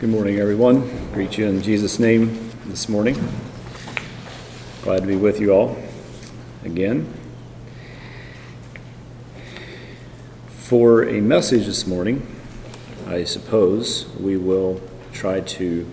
Good morning, everyone. Greet you in Jesus' name this morning. Glad to be with you all again. For a message this morning, I suppose we will try to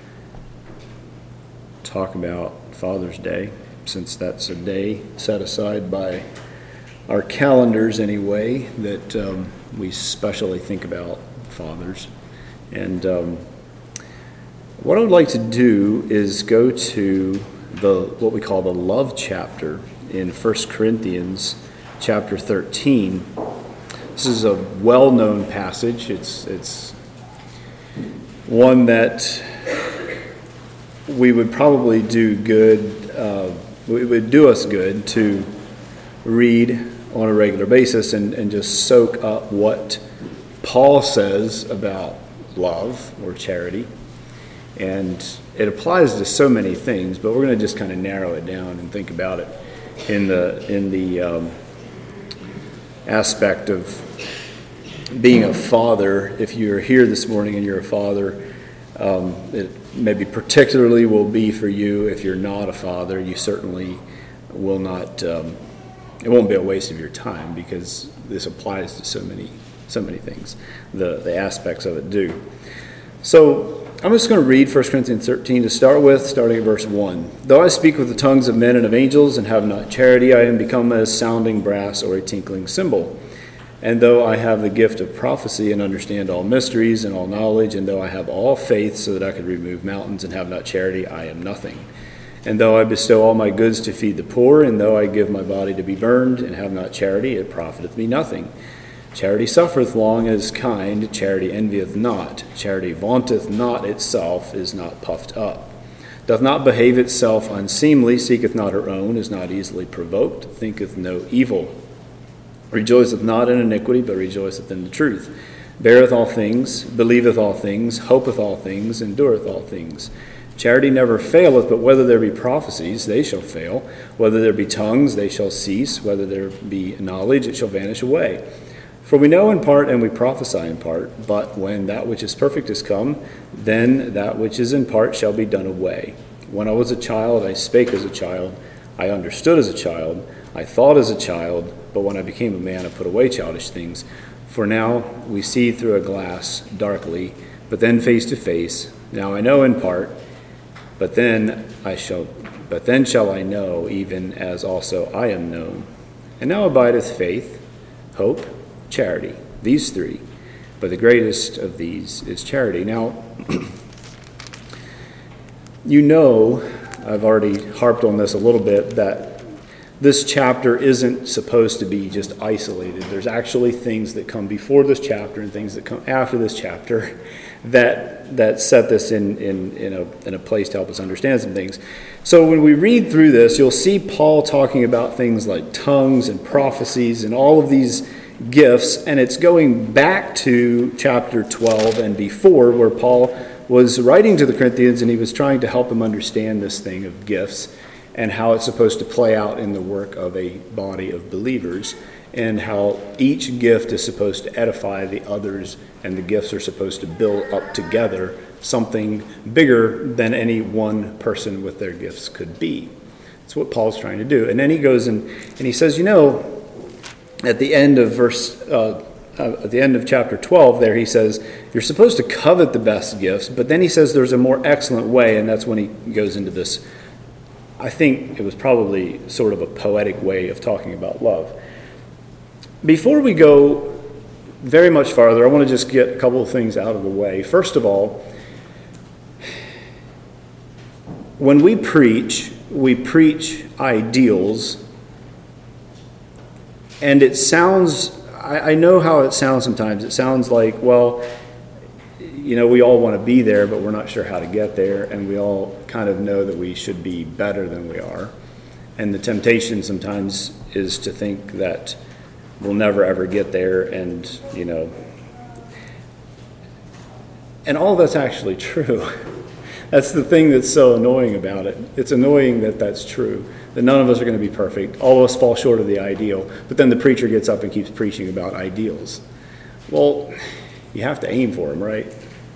talk about Father's Day, since that's a day set aside by our calendars anyway, that we especially think about fathers. And what I would like to do is go to what we call the love chapter in 1 Corinthians chapter 13. This is a well-known passage. It's one that we would probably do good, it would do us good to read on a regular basis and just soak up what Paul says about love or charity. And it applies to so many things, but we're going to just kind of narrow it down and think about it in the aspect of being a father. If you're here this morning and you're a father, it maybe particularly will be for you. If you're not a father, you certainly will not. It won't be a waste of your time, because this applies to so many things. The aspects of it do. So I'm just going to read 1 Corinthians 13 to start with, starting at verse 1. Though I speak with the tongues of men and of angels and have not charity, I am become as sounding brass or a tinkling cymbal. And though I have the gift of prophecy and understand all mysteries and all knowledge, and though I have all faith so that I could remove mountains and have not charity, I am nothing. And though I bestow all my goods to feed the poor, and though I give my body to be burned and have not charity, it profiteth me nothing. Charity suffereth long and is kind. Charity envieth not. Charity vaunteth not itself, is not puffed up, doth not behave itself unseemly, seeketh not her own, is not easily provoked, thinketh no evil, rejoiceth not in iniquity, but rejoiceth in the truth, beareth all things, believeth all things, hopeth all things, endureth all things. Charity never faileth, but whether there be prophecies, they shall fail. Whether there be tongues, they shall cease. Whether there be knowledge, it shall vanish away. For we know in part and we prophesy in part, but when that which is perfect is come, then that which is in part shall be done away. When I was a child, I spake as a child, I understood as a child, I thought as a child, but when I became a man, I put away childish things. For now we see through a glass darkly, but then face to face. Now I know in part, but then shall I know, even as also I am known. And now abideth faith, hope, charity, these three, but the greatest of these is charity. Now, I've already harped on this a little bit, that this chapter isn't supposed to be just isolated. There's actually things that come before this chapter and things that come after this chapter that set this in a place to help us understand some things. So when we read through this, you'll see Paul talking about things like tongues and prophecies and all of these gifts, and it's going back to chapter 12 and before, where Paul was writing to the Corinthians and he was trying to help them understand this thing of gifts and how it's supposed to play out in the work of a body of believers, and how each gift is supposed to edify the others, and the gifts are supposed to build up together something bigger than any one person with their gifts could be. That's what Paul's trying to do. And then he goes and he says, at the end of chapter 12 there, he says, you're supposed to covet the best gifts, but then he says there's a more excellent way, and that's when he goes into this. I think it was probably sort of a poetic way of talking about love. Before we go very much farther, I want to just get a couple of things out of the way. First of all, when we preach ideals, and it sounds, I know how it sounds sometimes. It sounds like, well, we all want to be there, but we're not sure how to get there, and we all kind of know that we should be better than we are. And the temptation sometimes is to think that we'll never ever get there, and all that's actually true. That's the thing that's so annoying about it. It's annoying that that's true, that none of us are going to be perfect. All of us fall short of the ideal, but then the preacher gets up and keeps preaching about ideals. Well, you have to aim for them, right?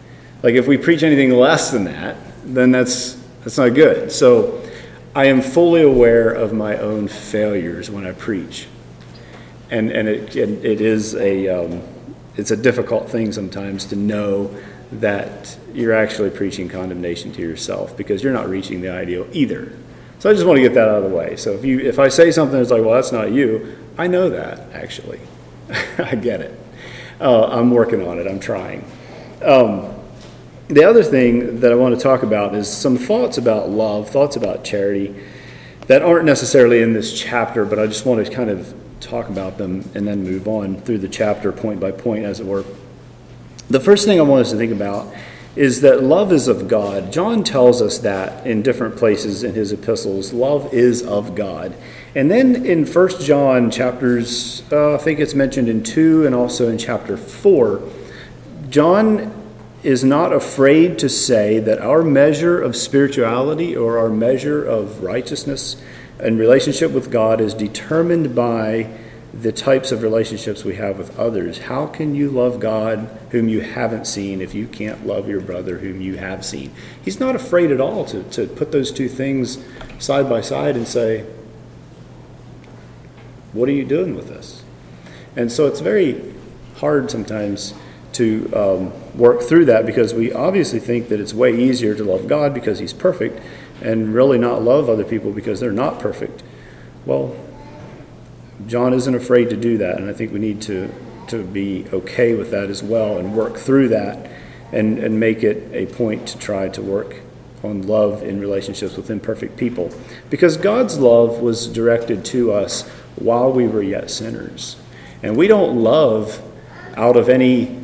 Like if we preach anything less than that, then that's not good. So I am fully aware of my own failures when I preach. And it is it's a difficult thing sometimes to know that you're actually preaching condemnation to yourself because you're not reaching the ideal either. So I just want to get that out of the way. So if I say something that's like, well, that's not you, I know that, actually. I get it. I'm working on it. I'm trying. The other thing that I want to talk about is some thoughts about love, thoughts about charity that aren't necessarily in this chapter, but I just want to kind of talk about them and then move on through the chapter point by point, as it were. The first thing I want us to think about is that love is of God. John tells us that in different places in his epistles. Love is of God. And then in 1 John chapters, I think it's mentioned in 2 and also in chapter 4, John is not afraid to say that our measure of spirituality or our measure of righteousness and relationship with God is determined by the types of relationships we have with others. How can you love God whom you haven't seen if you can't love your brother whom you have seen? He's not afraid at all to put those two things side by side and say, what are you doing with this? And so it's very hard sometimes to work through that because we obviously think that it's way easier to love God because he's perfect and really not love other people because they're not perfect. Well, John isn't afraid to do that, and I think we need to be okay with that as well and work through that and make it a point to try to work on love in relationships with imperfect people. Because God's love was directed to us while we were yet sinners. And we don't love out of any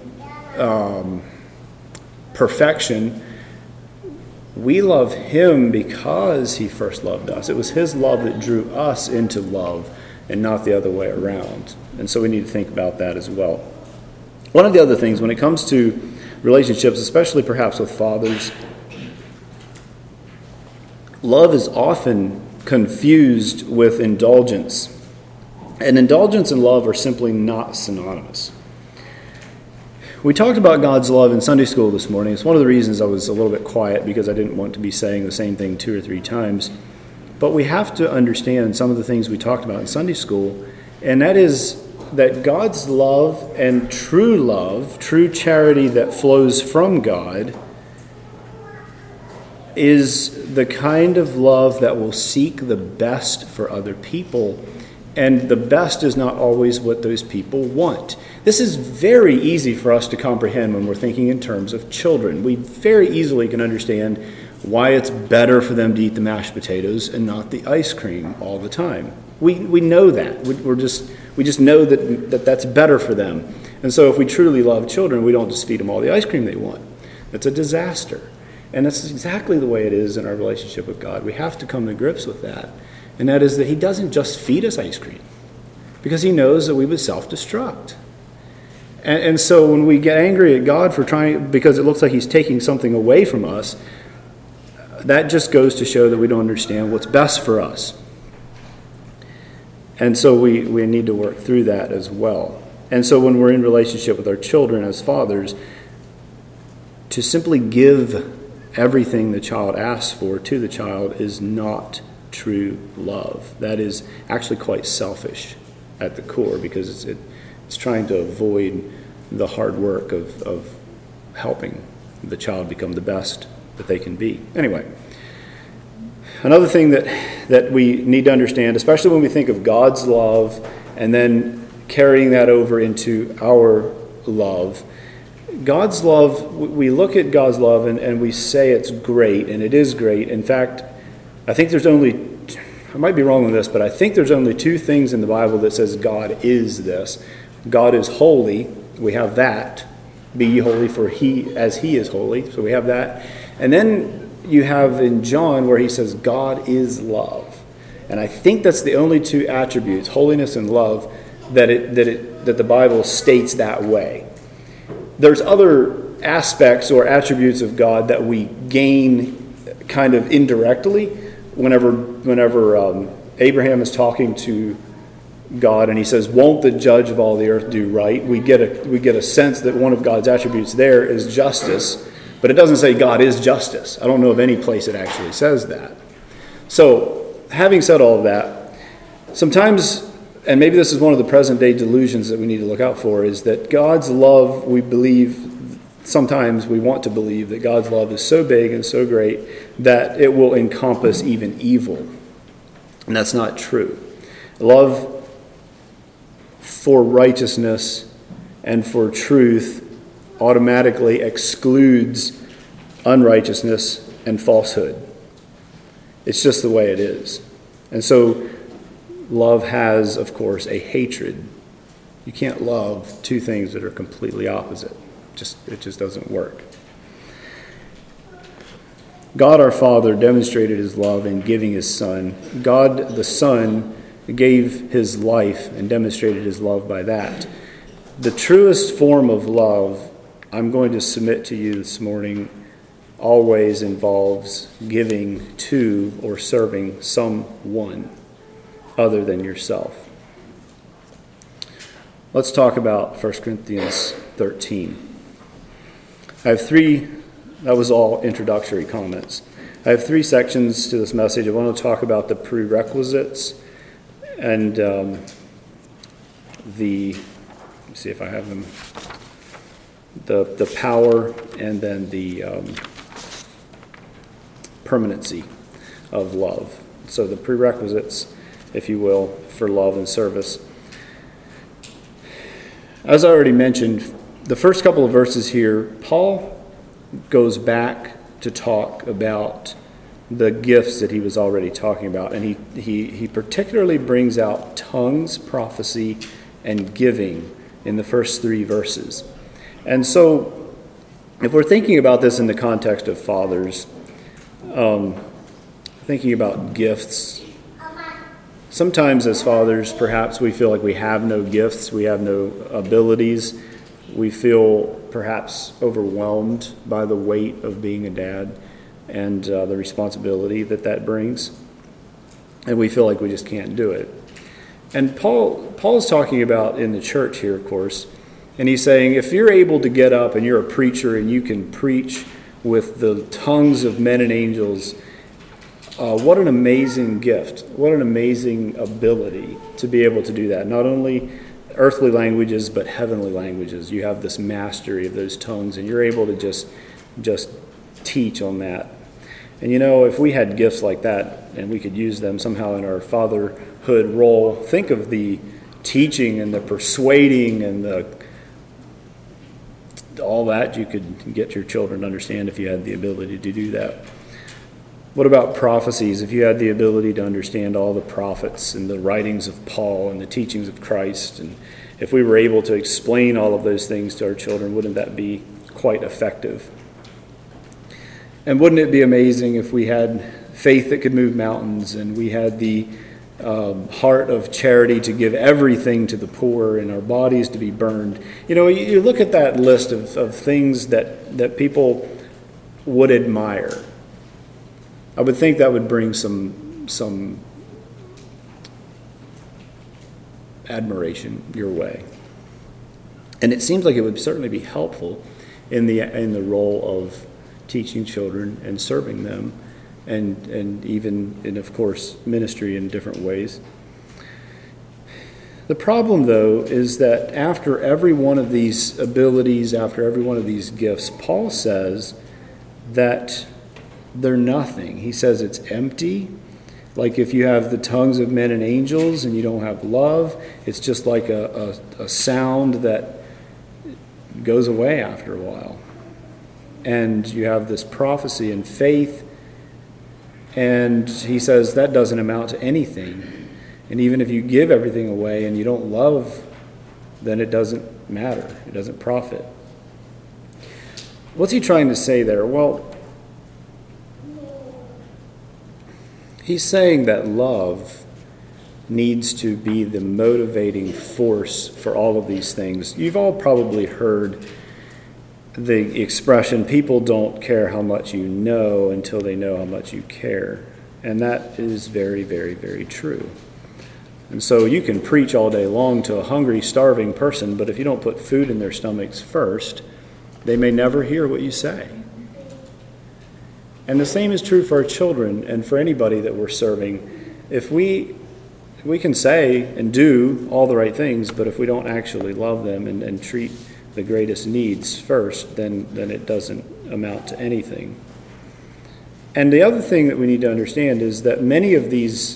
perfection. We love him because he first loved us. It was his love that drew us into love and not the other way around. And so we need to think about that as well. One of the other things when it comes to relationships, especially perhaps with fathers, love is often confused with indulgence. And indulgence and love are simply not synonymous. We talked about God's love in Sunday school this morning. It's one of the reasons I was a little bit quiet because I didn't want to be saying the same thing 2 or 3 times. But we have to understand some of the things we talked about in Sunday school, and that is that God's love and true charity that flows from God, is the kind of love that will seek the best for other people, and the best is not always what those people want. This is very easy for us to comprehend when we're thinking in terms of children. We very easily can understand why it's better for them to eat the mashed potatoes and not the ice cream all the time. We know that. We just know that that's better for them. And so if we truly love children, we don't just feed them all the ice cream they want. It's a disaster. And that's exactly the way it is in our relationship with God. We have to come to grips with that. And that is that he doesn't just feed us ice cream because he knows that we would self-destruct. And so when we get angry at God for because it looks like he's taking something away from us, that just goes to show that we don't understand what's best for us. And so we need to work through that as well. And so when we're in relationship with our children as fathers, to simply give everything the child asks for to the child is not true love. That is actually quite selfish at the core because it's trying to avoid the hard work of helping the child become the best that they can be. Anyway, another thing that we need to understand, especially when we think of God's love and then carrying that over into our love, God's love, we look at God's love and we say it's great, and it is great. In fact, I think I might be wrong on this, but I think there's only 2 things in the Bible that says God is this. God is holy. We have that. Be ye holy for he as he is holy. So we have that. And then you have in John where he says God is love. And I think that's the only 2 attributes, holiness and love, that the Bible states that way. There's other aspects or attributes of God that we gain kind of indirectly whenever Abraham is talking to God and he says, "Won't the judge of all the earth do right?" We get a sense that one of God's attributes there is justice. But it doesn't say God is justice. I don't know of any place it actually says that. So, having said all of that, sometimes, and maybe this is one of the present day delusions that we need to look out for, is that God's love, we believe, sometimes we want to believe that God's love is so big and so great that it will encompass even evil. And that's not true. Love for righteousness and for truth automatically excludes unrighteousness and falsehood. It's just the way it is. And so love has, of course, a hatred. You can't love two things that are completely opposite. It just doesn't work. God our Father demonstrated his love in giving his Son. God the Son gave his life and demonstrated his love by that. The truest form of love, I'm going to submit to you this morning, always involves giving to or serving someone other than yourself. Let's talk about 1 Corinthians 13. I have three, that was all introductory comments. I have three sections to this message. I want to talk about the prerequisites and let me see if I have them, the power, and then the permanency of love. So the prerequisites, if you will, for love and service. As I already mentioned, the first couple of verses here, Paul goes back to talk about the gifts that he was already talking about. And he particularly brings out tongues, prophecy, and giving in the first three verses. And so if we're thinking about this in the context of fathers, thinking about gifts, sometimes as fathers, perhaps we feel like we have no gifts, we have no abilities. We feel perhaps overwhelmed by the weight of being a dad and the responsibility that brings. And we feel like we just can't do it. And Paul is talking about in the church here, of course, and he's saying if you're able to get up and you're a preacher and you can preach with the tongues of men and angels, what an amazing gift. What an amazing ability to be able to do that. Not only earthly languages, but heavenly languages. You have this mastery of those tongues, and you're able to just teach on that. And if we had gifts like that, and we could use them somehow in our fatherhood role, think of the teaching and the persuading and all that you could get your children to understand if you had the ability to do that. What about prophecies? If you had the ability to understand all the prophets and the writings of Paul and the teachings of Christ, and if we were able to explain all of those things to our children, wouldn't that be quite effective? And wouldn't it be amazing if we had faith that could move mountains, and we had the heart of charity to give everything to the poor, and our bodies to be burned? You look at that list of things that people would admire. I would think that would bring some admiration your way. And it seems like it would certainly be helpful in the role of teaching children and serving them, and even in, of course, ministry in different ways. The problem, though, is that after every one of these abilities, after every one of these gifts, Paul says that they're nothing. He says it's empty. Like if you have the tongues of men and angels and you don't have love, it's just like a sound that goes away after a while. And you have this prophecy and faith, and he says that doesn't amount to anything. And even if you give everything away and you don't love, then it doesn't matter. It doesn't profit. What's he trying to say there? Well, he's saying that love needs to be the motivating force for all of these things. You've all probably heard the expression, people don't care how much you know until they know how much you care. And that is very, very, very true. And so you can preach all day long to a hungry, starving person, but if you don't put food in their stomachs first, they may never hear what you say. And the same is true for our children and for anybody that we're serving. If we can say and do all the right things, but if we don't actually love them and treat the greatest needs first, then it doesn't amount to anything. And the other thing that we need to understand is that many of these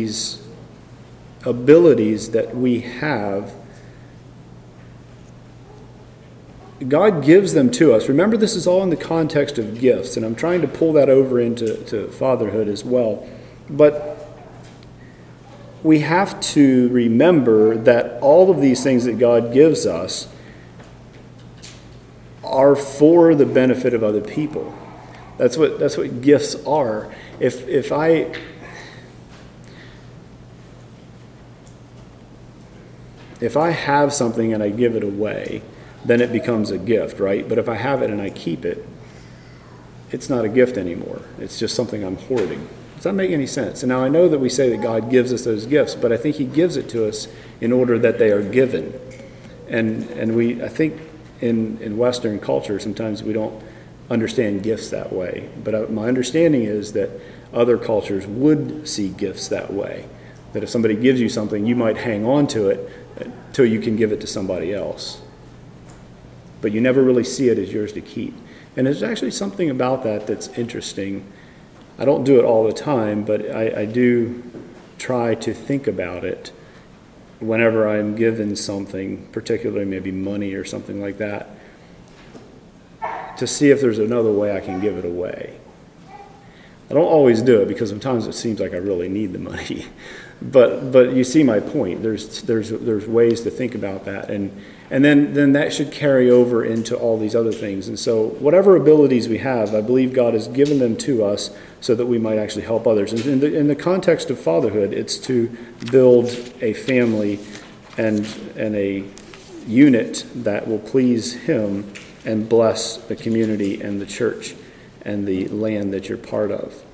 abilities that we have, God gives them to us. Remember, this is all in the context of gifts, and I'm trying to pull that over into fatherhood as well. But we have to remember that all of these things that God gives us are for the benefit of other people. That's what gifts are. If I have something and I give it away, then it becomes a gift, right? But if I have it and I keep it, it's not a gift anymore. It's just something I'm hoarding. Does that make any sense? And now I know that we say that God gives us those gifts, but I think he gives it to us in order that they are given. And I think in Western culture, sometimes we don't understand gifts that way. But my understanding is that other cultures would see gifts that way. That if somebody gives you something, you might hang on to it until you can give it to somebody else. But you never really see it as yours to keep. And there's actually something about that that's interesting. I don't do it all the time, but I do try to think about it whenever I'm given something, particularly maybe money or something like that, to see if there's another way I can give it away. I don't always do it because sometimes it seems like I really need the money. But you see my point. There's ways to think about that, and then that should carry over into all these other things. And so whatever abilities we have, I believe God has given them to us so that we might actually help others. And in the context of fatherhood, it's to build a family and a unit that will please Him and bless the community and the church and the land that you're part of.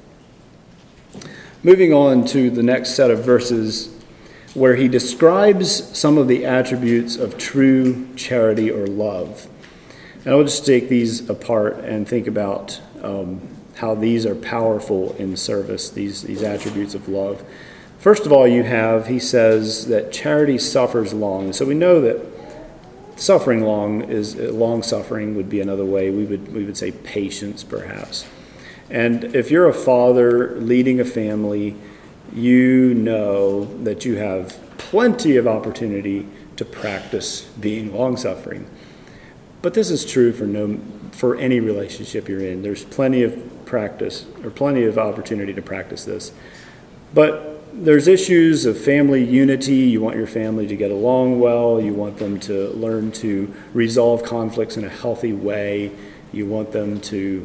Moving on to the next set of verses where he describes some of the attributes of true charity or love. And I'll just take these apart and think about how these are powerful in service, these attributes of love. First of all, he says that charity suffers long. And so we know that suffering long is long-suffering would be another way. We would say patience, perhaps. And if you're a father leading a family, you know that you have plenty of opportunity to practice being long-suffering. But this is true for any relationship you're in. There's plenty of practice or plenty of opportunity to practice this. But there's issues of family unity. You want your family to get along well. You want them to learn to resolve conflicts in a healthy way. You want them to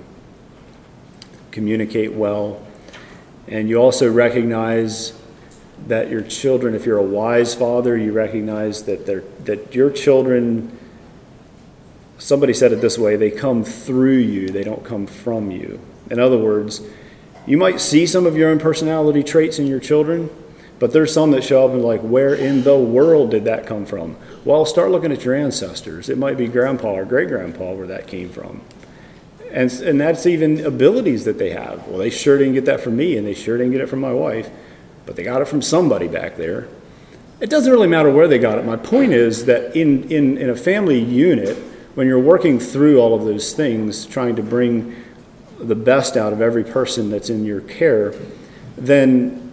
communicate well. And you also recognize that your children, if you're a wise father, you recognize that your children, somebody said it this way, they come through you, they don't come from you. In other words, you might see some of your own personality traits in your children, but there's some that show up and like, where in the world did that come from? Well, start looking at your ancestors. It might be grandpa or great-grandpa where that came from. And that's even abilities that they have. Well, they sure didn't get that from me, and they sure didn't get it from my wife, but they got it from somebody back there. It doesn't really matter where they got it. My point is that in a family unit, when you're working through all of those things, trying to bring the best out of every person that's in your care, then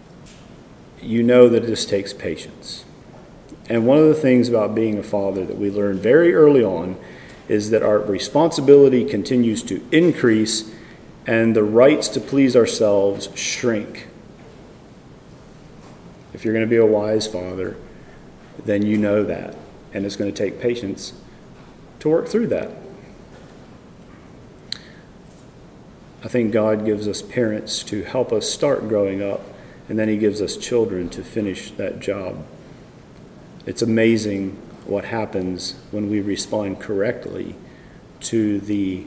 you know that this takes patience. And one of the things about being a father that we learn very early on is that our responsibility continues to increase and the rights to please ourselves shrink. If you're going to be a wise father, then you know that. And it's going to take patience to work through that. I think God gives us parents to help us start growing up, and then He gives us children to finish that job. It's amazing what happens when we respond correctly to the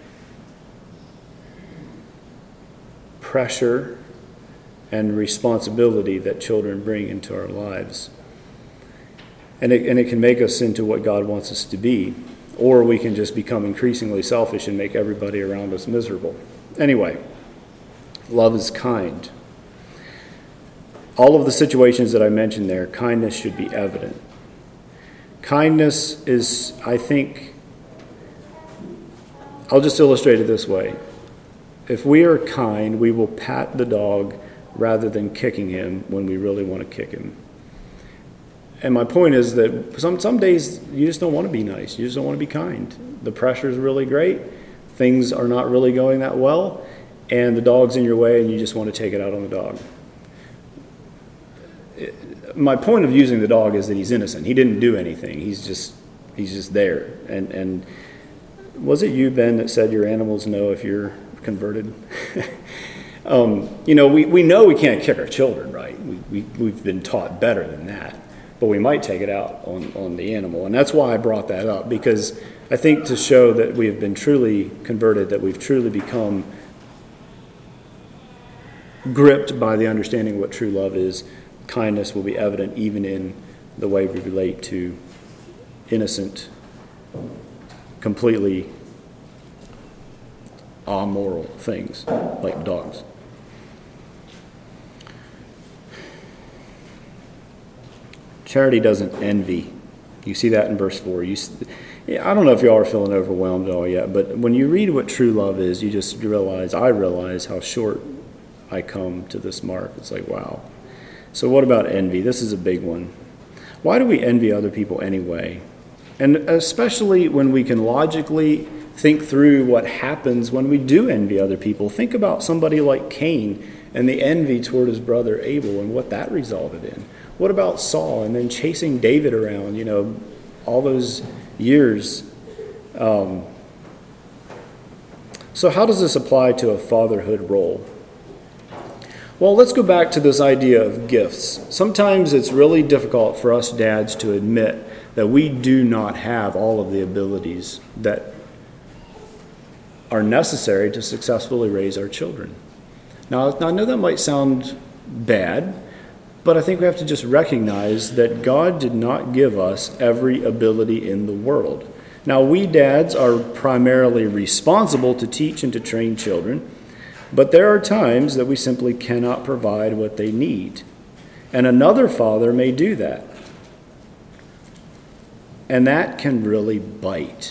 pressure and responsibility that children bring into our lives. And it can make us into what God wants us to be. or we can just become increasingly selfish and make everybody around us miserable. Anyway, love is kind. All of the situations that I mentioned there, kindness should be evident. Kindness is, I think, I'll just illustrate it this way. If we are kind, we will pat the dog rather than kicking him when we really want to kick him. And my point is that some days you just don't want to be nice. You just don't want to be kind. The pressure is really great. Things are not really going that well. And the dog's in your way and you just want to take it out on the dog. My point of using the dog is that he's innocent. He didn't do anything. He's just there. And was it you, Ben, that said your animals know if you're converted? We know we can't kick our children, right? We've been taught better than that. But we might take it out on the animal. And that's why I brought that up, because I think to show that we have been truly converted, that we've truly become gripped by the understanding of what true love is, kindness will be evident even in the way we relate to innocent, completely amoral things like dogs. Charity doesn't envy. You see that in verse 4. I don't know if y'all are feeling overwhelmed at all yet, but when you read what true love is, I realize how short I come to this mark. It's like, wow. So what about envy? This is a big one. Why do we envy other people anyway? And especially when we can logically think through what happens when we do envy other people. Think about somebody like Cain and the envy toward his brother Abel and what that resulted in. What about Saul and then chasing David around, all those years? So how does this apply to a fatherhood role? Well, let's go back to this idea of gifts. Sometimes it's really difficult for us dads to admit that we do not have all of the abilities that are necessary to successfully raise our children. Now, I know that might sound bad, but I think we have to just recognize that God did not give us every ability in the world. Now, we dads are primarily responsible to teach and to train children, but there are times that we simply cannot provide what they need. And another father may do that. And that can really bite.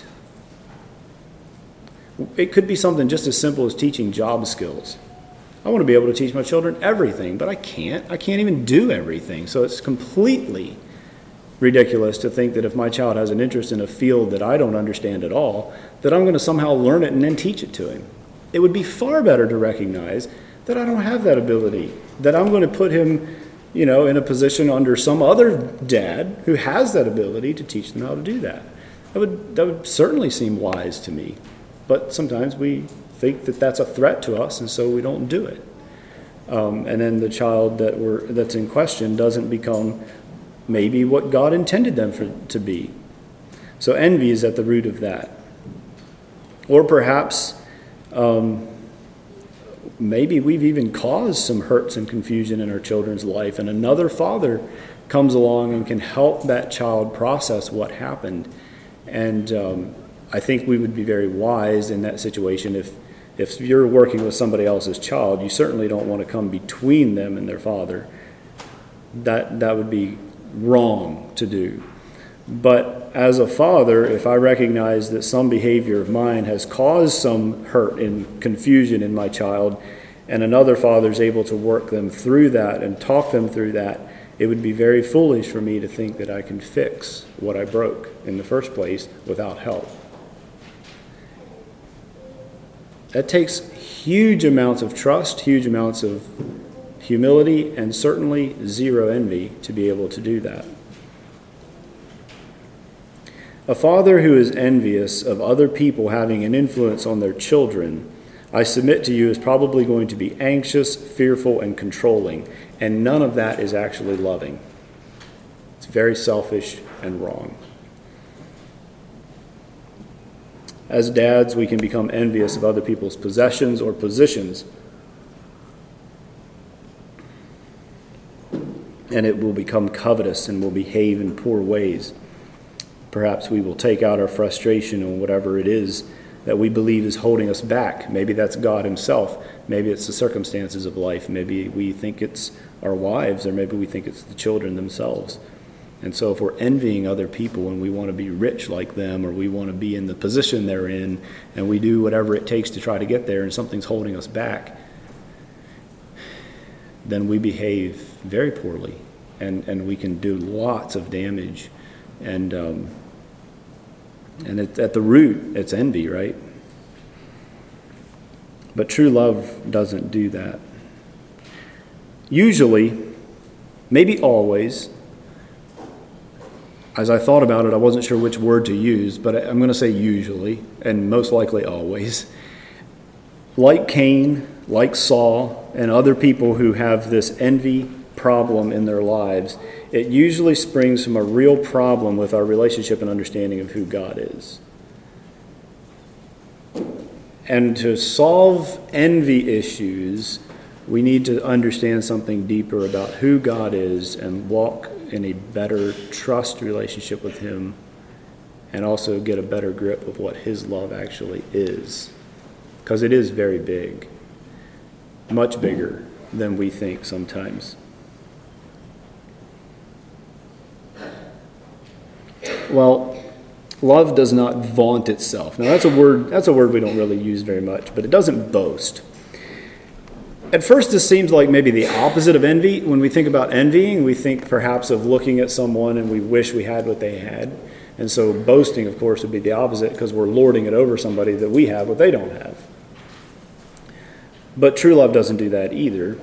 It could be something just as simple as teaching job skills. I want to be able to teach my children everything, but I can't. I can't even do everything. So it's completely ridiculous to think that if my child has an interest in a field that I don't understand at all, that I'm going to somehow learn it and then teach it to him. It would be far better to recognize that I don't have that ability, that I'm going to put him, in a position under some other dad who has that ability to teach them how to do that. That would certainly seem wise to me. But sometimes we think that that's a threat to us, and so we don't do it. And then the child that's in question doesn't become maybe what God intended them to be. So envy is at the root of that. Or perhaps maybe we've even caused some hurts and confusion in our children's life, and another father comes along and can help that child process what happened. And I think we would be very wise in that situation. If you're working with somebody else's child, you certainly don't want to come between them and their father. That would be wrong to do. But as a father, if I recognize that some behavior of mine has caused some hurt and confusion in my child, and another father is able to work them through that and talk them through that, it would be very foolish for me to think that I can fix what I broke in the first place without help. That takes huge amounts of trust, huge amounts of humility, and certainly zero envy to be able to do that. A father who is envious of other people having an influence on their children, I submit to you, is probably going to be anxious, fearful, and controlling, and none of that is actually loving. It's very selfish and wrong. As dads, we can become envious of other people's possessions or positions, and it will become covetous and will behave in poor ways. Perhaps we will take out our frustration on whatever it is that we believe is holding us back. Maybe that's God himself. Maybe it's the circumstances of life. Maybe we think it's our wives, or maybe we think it's the children themselves. And so if we're envying other people and we want to be rich like them, or we want to be in the position they're in, and we do whatever it takes to try to get there, and something's holding us back, then we behave very poorly, and we can do lots of damage. And at the root, it's envy, right? But true love doesn't do that. Usually, maybe always, as I thought about it, I wasn't sure which word to use, but I'm going to say usually, and most likely always. Like Cain, like Saul, and other people who have this envy problem in their lives, it usually springs from a real problem with our relationship and understanding of who God is. And to solve envy issues, we need to understand something deeper about who God is and walk in a better trust relationship with him, and also get a better grip of what his love actually is. Because it is very big, much bigger than we think sometimes. Well, love does not vaunt itself. Now that's a word we don't really use very much, but it doesn't boast. At first, this seems like maybe the opposite of envy. When we think about envying, we think perhaps of looking at someone and we wish we had what they had. And so boasting, of course, would be the opposite, because we're lording it over somebody that we have what they don't have. But true love doesn't do that either.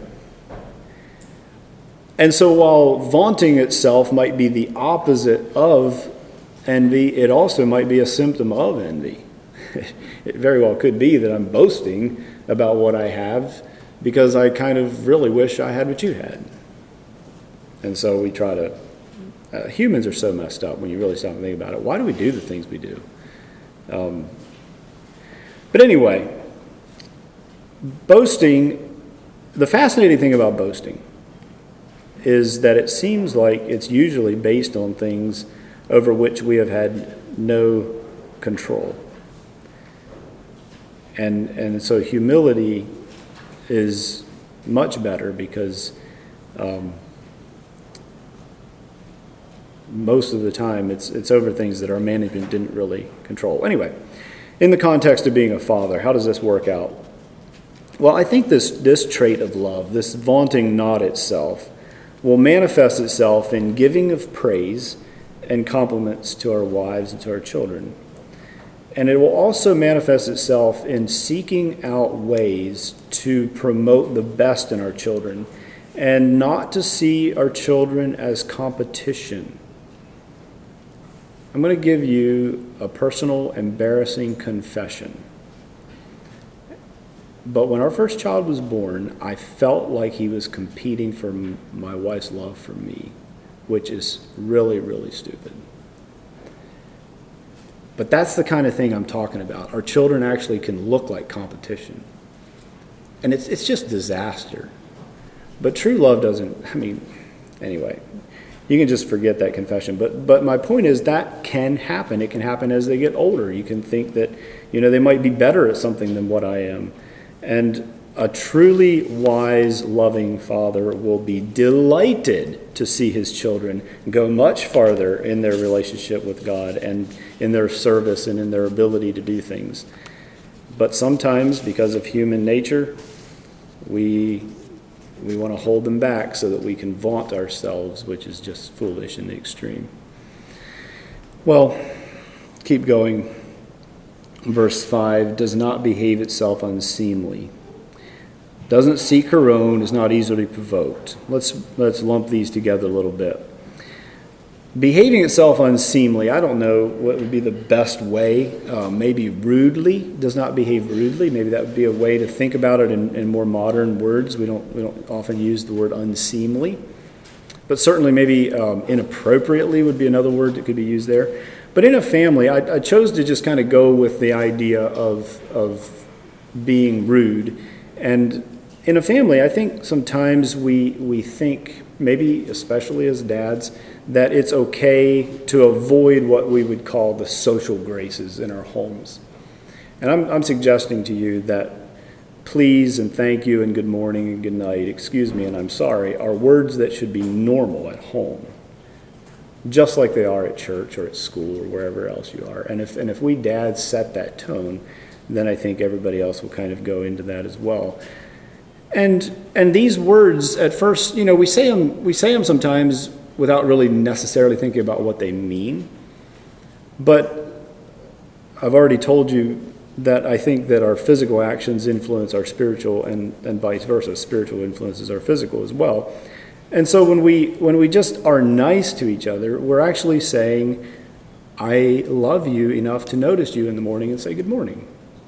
And so while vaunting itself might be the opposite of envy, it also might be a symptom of envy. It very well could be that I'm boasting about what I have because I kind of really wish I had what you had. And so we try to... humans are so messed up when you really stop and think about it. Why do we do the things we do? But anyway, boasting, the fascinating thing about boasting is that it seems like it's usually based on things over which we have had no control. And so humility is much better because most of the time it's over things that our management didn't really control. Anyway, in the context of being a father, how does this work out? Well, I think this trait of love, this vaunting not itself, will manifest itself in giving of praise and compliments to our wives and to our children. And it will also manifest itself in seeking out ways to promote the best in our children and not to see our children as competition. I'm going to give you a personal, embarrassing confession. But when our first child was born, I felt like he was competing for my wife's love for me, which is really, really stupid. But that's the kind of thing I'm talking about. Our children actually can look like competition. And it's just disaster. But true love doesn't, anyway, you can just forget that confession. But my point is that can happen. It can happen as they get older. You can think that, they might be better at something than what I am. And a truly wise, loving father will be delighted to see his children go much farther in their relationship with God and in their service and in their ability to do things. But sometimes, because of human nature, we want to hold them back so that we can vaunt ourselves, which is just foolish in the extreme. Well, keep going. Verse 5, does not behave itself unseemly. Doesn't seek her own, is not easily provoked. Let's lump these together a little bit. Behaving itself unseemly, I don't know what would be the best way. Maybe rudely, does not behave rudely. Maybe that would be a way to think about it in more modern words. We don't often use the word unseemly. But certainly maybe inappropriately would be another word that could be used there. But in a family, I chose to just kind of go with the idea of being rude. And in a family, I think sometimes we think, maybe especially as dads, that it's okay to avoid what we would call the social graces in our homes. And I'm suggesting to you that please and thank you and good morning and good night, excuse me and I'm sorry, are words that should be normal at home, just like they are at church or at school or wherever else you are. And if we dads set that tone, then I think everybody else will kind of go into that as well. And these words, at first, we say them sometimes without really necessarily thinking about what they mean. But I've already told you that I think that our physical actions influence our spiritual, and vice versa. Spiritual influences our physical as well. And so when we just are nice to each other, we're actually saying, I love you enough to notice you in the morning and say good morning.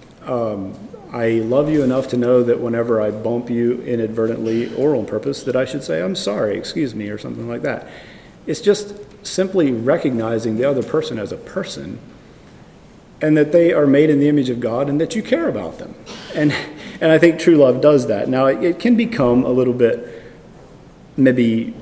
I love you enough to know that whenever I bump you inadvertently or on purpose, that I should say, I'm sorry, excuse me, or something like that. It's just simply recognizing the other person as a person, and that they are made in the image of God, and that you care about them. And I think true love does that. Now, it can become a little bit maybe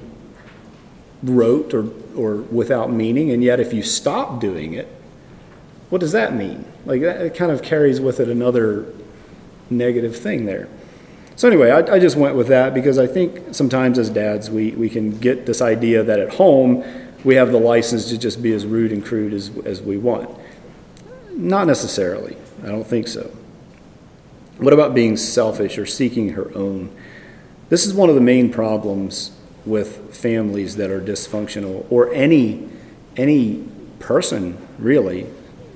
rote or without meaning, and yet if you stop doing it, what does that mean? Like, that it kind of carries with it another negative thing there. So anyway, I just went with that because I think sometimes as dads we can get this idea that at home we have the license to just be as rude and crude as we want. Not necessarily. I don't think so. What about being selfish or seeking her own? This is one of the main problems with families that are dysfunctional, or any person really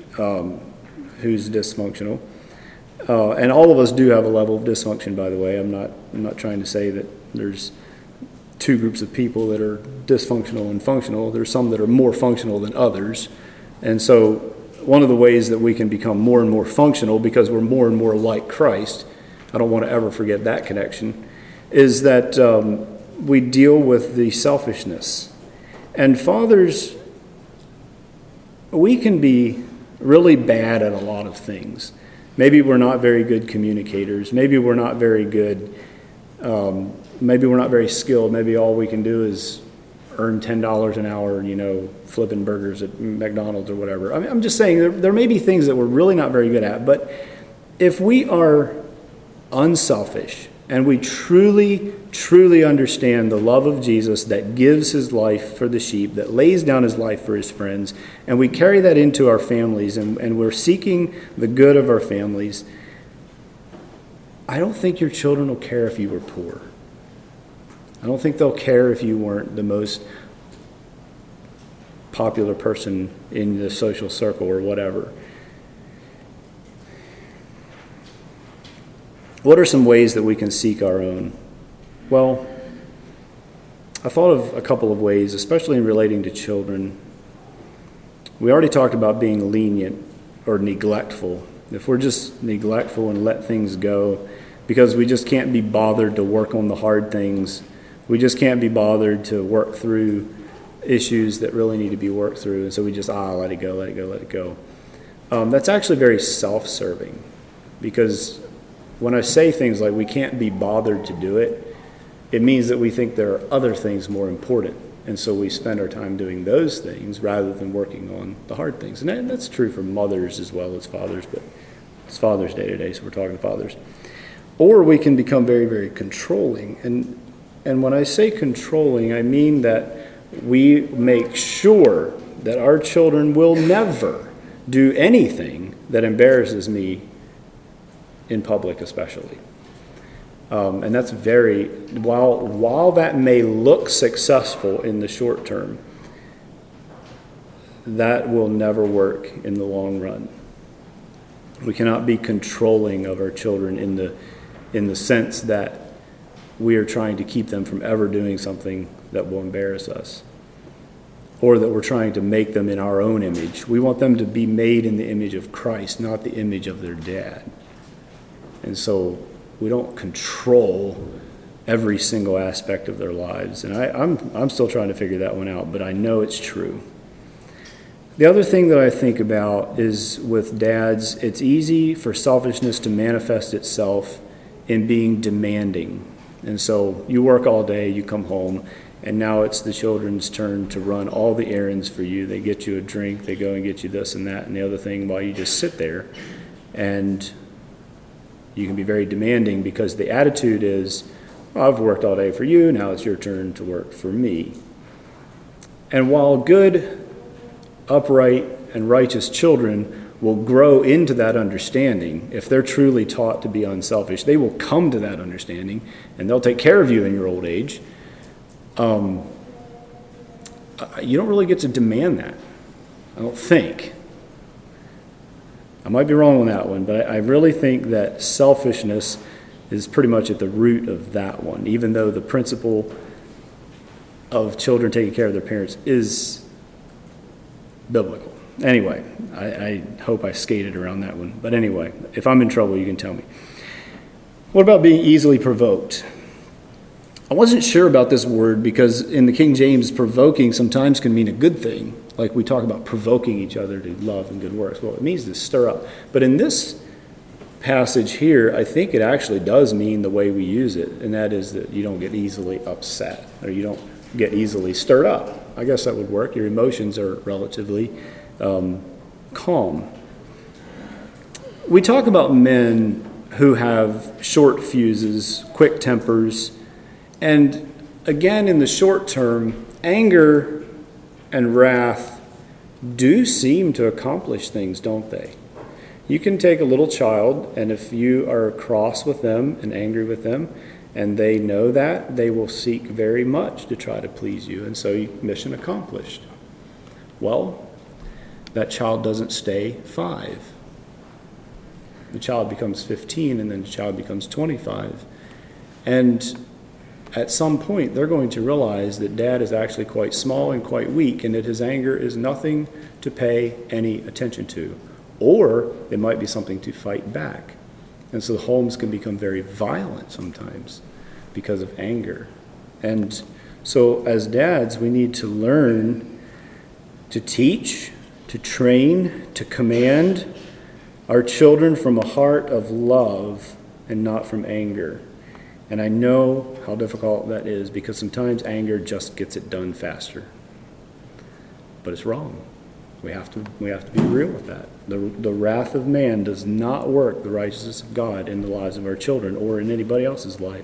who's dysfunctional. And all of us do have a level of dysfunction, by the way. I'm not trying to say that there's two groups of people that are dysfunctional and functional. There's some that are more functional than others. And so one of the ways that we can become more and more functional, because we're more and more like Christ, I don't want to ever forget that connection, is that we deal with the selfishness. And fathers, we can be really bad at a lot of things. Maybe we're not very good communicators. Maybe we're not very good, maybe we're not very skilled. Maybe all we can do is earn $10 an hour, flipping burgers at McDonald's or whatever. I mean, I'm just saying there may be things that we're really not very good at, but if we are unselfish and we truly, truly understand the love of Jesus that gives his life for the sheep, that lays down his life for his friends, and we carry that into our families, and we're seeking the good of our families, I don't think your children will care if you were poor. I don't think they'll care if you weren't the most popular person in the social circle or whatever. What are some ways that we can seek our own? Well, I thought of a couple of ways, especially in relating to children. We already talked about being lenient or neglectful. If we're just neglectful and let things go because we just can't be bothered to work on the hard things, we just can't be bothered to work through issues that really need to be worked through, and so we just, let it go. That's actually very self-serving, because when I say things like we can't be bothered to do it, it means that we think there are other things more important. And so we spend our time doing those things rather than working on the hard things. And that's true for mothers as well as fathers, but it's Father's Day today, so we're talking to fathers. Or we can become very, very controlling. And when I say controlling, I mean that we make sure that our children will never do anything that embarrasses me in public especially. And that's while that may look successful in the short term, that will never work in the long run. We cannot be controlling of our children in the sense that we are trying to keep them from ever doing something that will embarrass us, or that we're trying to make them in our own image. We want them to be made in the image of Christ, not the image of their dad. And so we don't control every single aspect of their lives. And I'm still trying to figure that one out, but I know it's true. The other thing that I think about is with dads, it's easy for selfishness to manifest itself in being demanding. And so you work all day, you come home, And now it's the children's turn to run all the errands for you. They get you a drink, they go and get you this and that and the other thing while you just sit there. And you can be very demanding because the attitude is, well, I've worked all day for you, now it's your turn to work for me. And while good, upright, and righteous children will grow into that understanding, if they're truly taught to be unselfish, they will come to that understanding and they'll take care of you in your old age. You don't really get to demand that, I don't think. I might be wrong on that one, but I really think that selfishness is pretty much at the root of that one, even though the principle of children taking care of their parents is biblical. Anyway, I hope I skated around that one. But anyway, if I'm in trouble, you can tell me. What about being easily provoked? I wasn't sure about this word because in the King James, provoking sometimes can mean a good thing. Like we talk about provoking each other to love and good works. Well, it means to stir up. But in this passage here, I think it actually does mean the way we use it, and that is that you don't get easily upset or you don't get easily stirred up. I guess that would work. Your emotions are relatively calm. We talk about men who have short fuses, quick tempers, and again, in the short term, anger and wrath do seem to accomplish things, don't they? You can take a little child, and if you are cross with them and angry with them, and they know that, they will seek very much to try to please you, and so mission accomplished. Well, that child doesn't stay 5. The child becomes 15, and then the child becomes 25. And at some point, they're going to realize that dad is actually quite small and quite weak, and that his anger is nothing to pay any attention to. Or it might be something to fight back. And so the homes can become very violent sometimes because of anger. And so as dads, we need to learn to teach, to train, to command our children from a heart of love and not from anger. And I know how difficult that is because sometimes anger just gets it done faster. But it's wrong. We have to be real with that. The wrath of man does not work the righteousness of God in the lives of our children or in anybody else's life.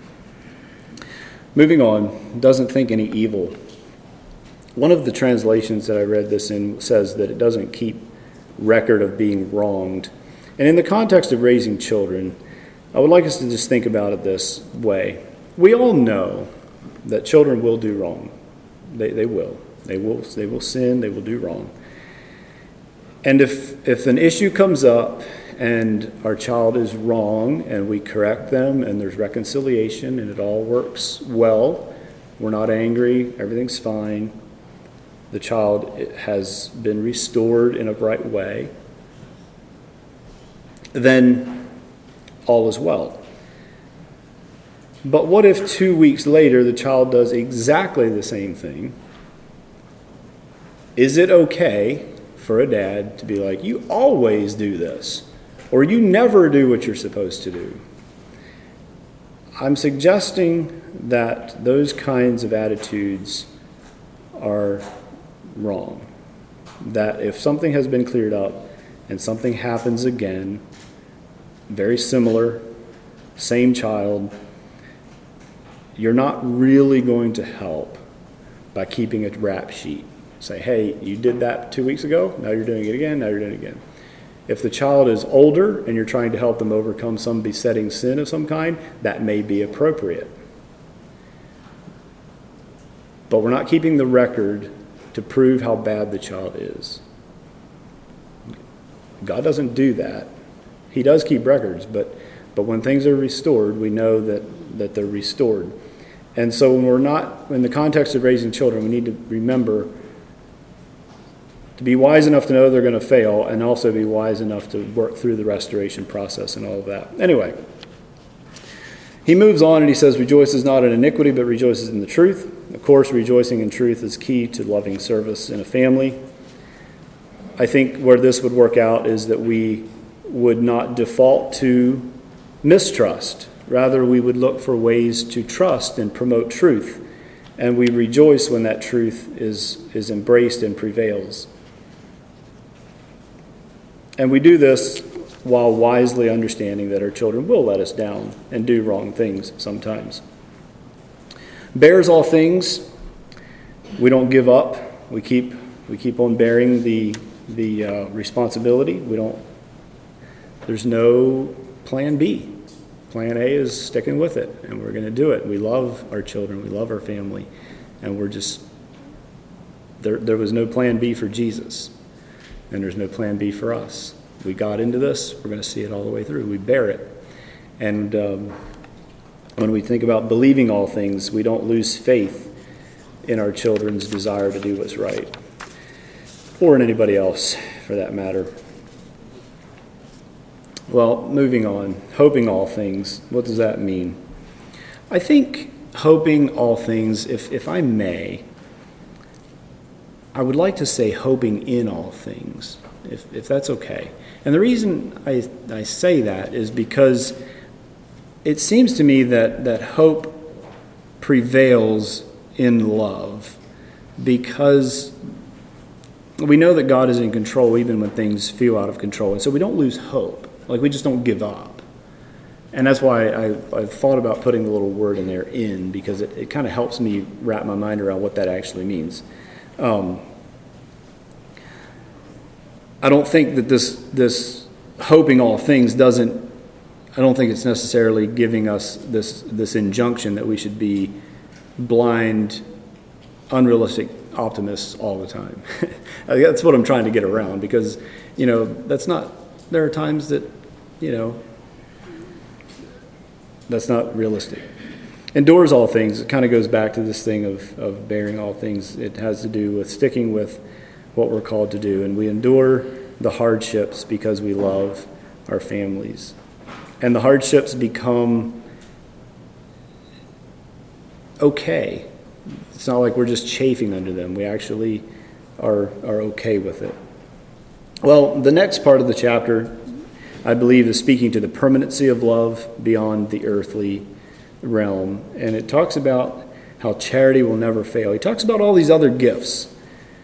Moving on, doesn't think any evil. One of the translations that I read this in says that it doesn't keep record of being wronged. And in the context of raising children, I would like us to just think about it this way. We all know that children will do wrong. They will. They will sin, they will do wrong. And if an issue comes up and our child is wrong and we correct them and there's reconciliation and it all works well, we're not angry, everything's fine, the child has been restored in a right way, then all is well. But what if 2 weeks later the child does exactly the same thing? Is it okay for a dad to be like, you always do this, or you never do what you're supposed to do? I'm suggesting that those kinds of attitudes are wrong. That if something has been cleared up and something happens again, very similar, same child, you're not really going to help by keeping a rap sheet. Say, hey, you did that 2 weeks ago, now you're doing it again, now you're doing it again. If the child is older and you're trying to help them overcome some besetting sin of some kind, that may be appropriate. But we're not keeping the record to prove how bad the child is. God doesn't do that. He does keep records, but when things are restored, we know that they're restored. And so when we're not, in the context of raising children, we need to remember to be wise enough to know they're going to fail and also be wise enough to work through the restoration process and all of that. Anyway, he moves on and he says, rejoices not in iniquity, but rejoices in the truth. Of course, rejoicing in truth is key to loving service in a family. I think where this would work out is that we would not default to mistrust. Rather, we would look for ways to trust and promote truth And we rejoice when that truth is embraced and prevails. And we do this while wisely understanding that our children will let us down and do wrong things sometimes. Bears all things. We don't give up. We keep on bearing the responsibility. There's no plan B. Plan A is sticking with it, and we're going to do it. We love our children. We love our family, and we're just there was no plan B for Jesus, and there's no plan B for us. We got into this. We're going to see it all the way through. We bear it, and when we think about believing all things, we don't lose faith in our children's desire to do what's right, or in anybody else for that matter. Well, moving on, hoping all things, what does that mean? I think hoping all things, if I may, I would like to say hoping in all things, if that's okay. And the reason I say that is because it seems to me that hope prevails in love, because we know that God is in control even when things feel out of control, and so we don't lose hope. Like, we just don't give up. And that's why I've thought about putting the little word in there, in, because it kind of helps me wrap my mind around what that actually means. I don't think that this hoping all things I don't think it's necessarily giving us this injunction that we should be blind, unrealistic optimists all the time. That's what I'm trying to get around, because, that's not, there are times that, that's not realistic. Endures all things. It kind of goes back to this thing of bearing all things. It has to do with sticking with what we're called to do. And we endure the hardships because we love our families. And the hardships become okay. It's not like we're just chafing under them. We actually are okay with it. Well, the next part of the chapter, I believe, is speaking to the permanency of love beyond the earthly realm. And it talks about how charity will never fail. He talks about all these other gifts.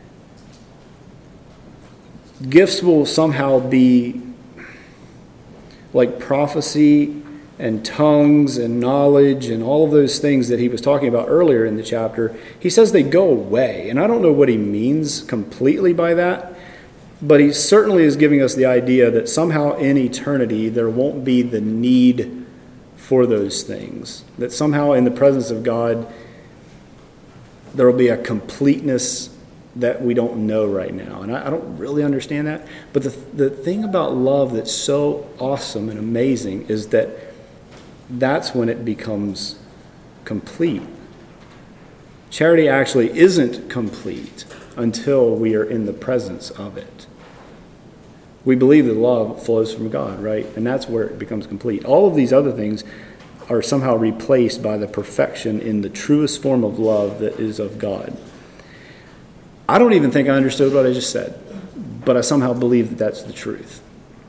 Gifts will somehow be like prophecy and tongues and knowledge and all of those things that he was talking about earlier in the chapter. He says they go away. And I don't know what he means completely by that. But he certainly is giving us the idea that somehow in eternity there won't be the need for those things. That somehow in the presence of God there will be a completeness that we don't know right now. And I don't really understand that. But the thing about love that's so awesome and amazing is that that's when it becomes complete. Charity actually isn't complete until we are in the presence of it. We believe that love flows from God, right? And that's where it becomes complete. All of these other things are somehow replaced by the perfection in the truest form of love that is of God. I don't even think I understood what I just said, but I somehow believe that that's the truth.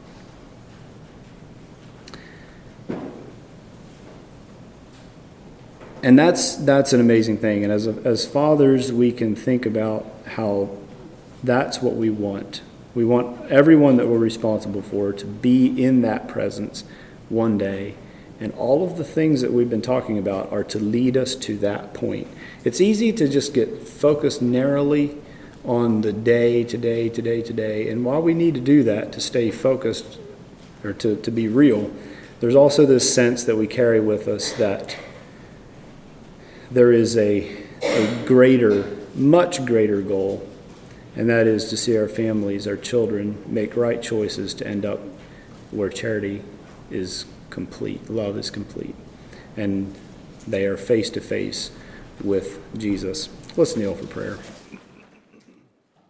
And that's an amazing thing. And as fathers, we can think about how that's what we want. We want everyone that we're responsible for to be in that presence one day. And all of the things that we've been talking about are to lead us to that point. It's easy to just get focused narrowly on the day, today. And while we need to do that to stay focused or to be real, there's also this sense that we carry with us that there is a greater, much greater goal, and that is to see our families, our children, make right choices to end up where charity is complete, love is complete, and they are face to face with Jesus. Let's kneel for prayer.